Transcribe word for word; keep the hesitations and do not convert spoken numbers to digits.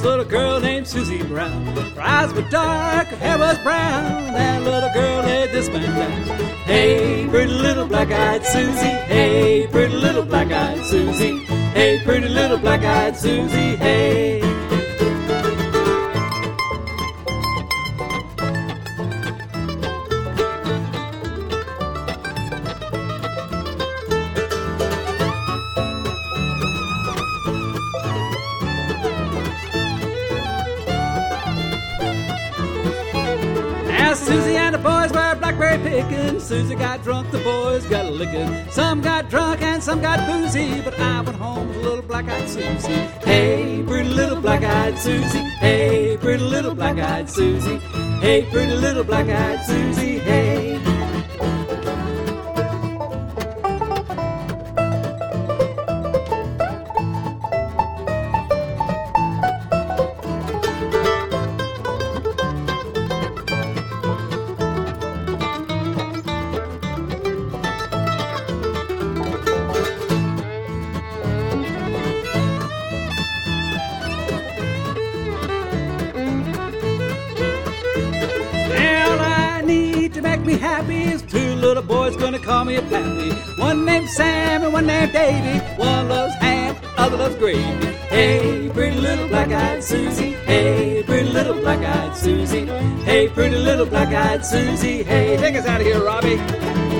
little girl named Susie Brown. Her eyes were dark, her hair was brown. That little girl led this man down. Hey, pretty little black-eyed Susie. Hey, pretty little black-eyed Susie. Hey, pretty little black-eyed Susie. Hey. Susie and the boys were blackberry picking. Susie got drunk, the boys got a licking. Some got drunk and some got boozy, but I went home with little black-eyed Susie. Hey, pretty little black-eyed Susie. Hey, pretty little black-eyed Susie. Hey, pretty little black-eyed Susie. Hey. Me happy is two little boys gonna call me a pappy. One named Sam and one named Davy. One loves ham, other loves gravy. Hey, pretty little black-eyed Susie. Hey, pretty little black-eyed Susie. Hey, pretty little black-eyed Susie. Hey, take us out of here, Robbie.